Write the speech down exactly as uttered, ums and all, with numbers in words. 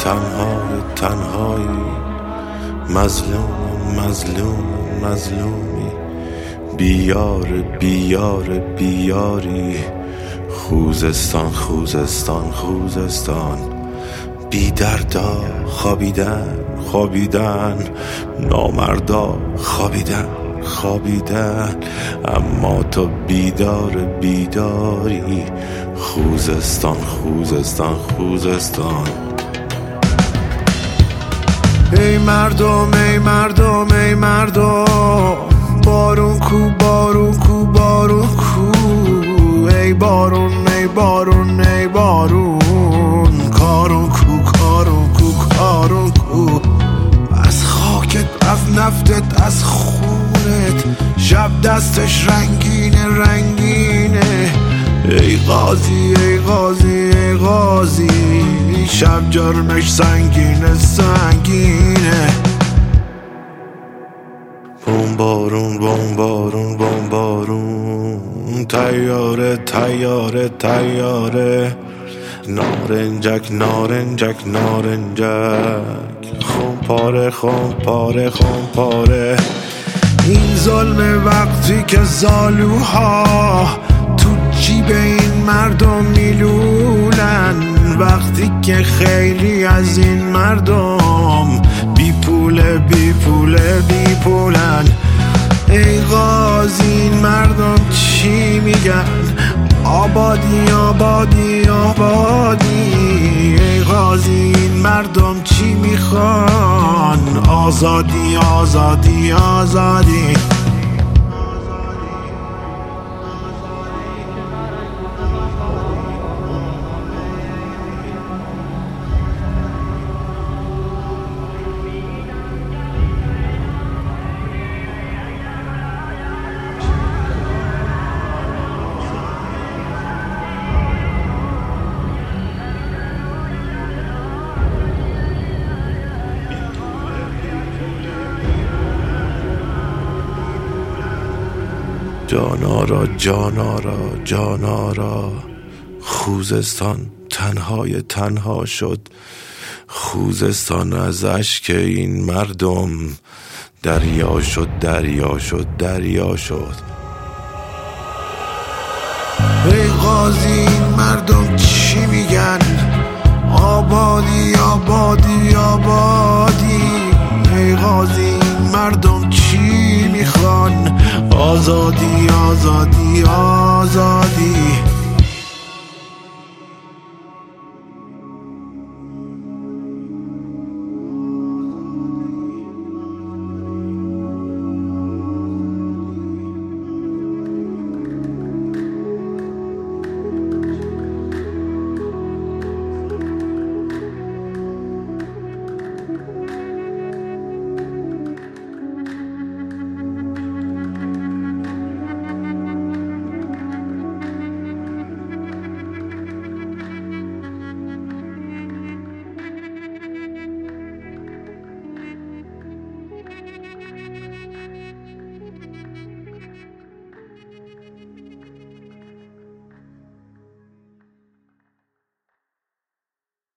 تنهای تنهایی، مظلوم مظلوم مظلومی، بیار بیار بیاری، خوزستان خوزستان خوزستان. بی دردا خوابیدن خوابیدن، نامردا خوابیدن خوابیدن، اما تو بیدار بیداری، خوزستان خوزستان خوزستان. ای مردم ای مردم ای مردم، بارون کو بارون کو بارون کو، ای بارون ای بارون ای بارون، کارون کو کارون کو کارون کو. از خاکت از نفتت از خونت، شب دستش رنگینه رنگینه، ای غازی ای غازی ای غازی، شب جرمش سنگینه سنگینه. بوم بارون بوم بارون بوم بارون، تیاره تیاره تیاره، نارنجک نارنجک نارنجک، خون پاره خون پاره خون پاره. این ظلم وقتی که زالوها تو جیب این مردم میلولن، وقتی که خیلی از این مردم بی پوله بی پوله بی پولن. ای غازی این مردم چی میگن؟ آبادی آبادی آبادی. ای غازی این مردم چی میخوان؟ آزادی آزادی آزادی. جانارا جانارا جانارا، خوزستان تنهای تنها شد، خوزستان از اشک این مردم دریا شد دریا شد دریا شد. ای غازی این مردم چی میگن؟ آبادی آبادی آبادی. ای غازی این مردم چی میخوان؟ آزادی آزادی آزادی.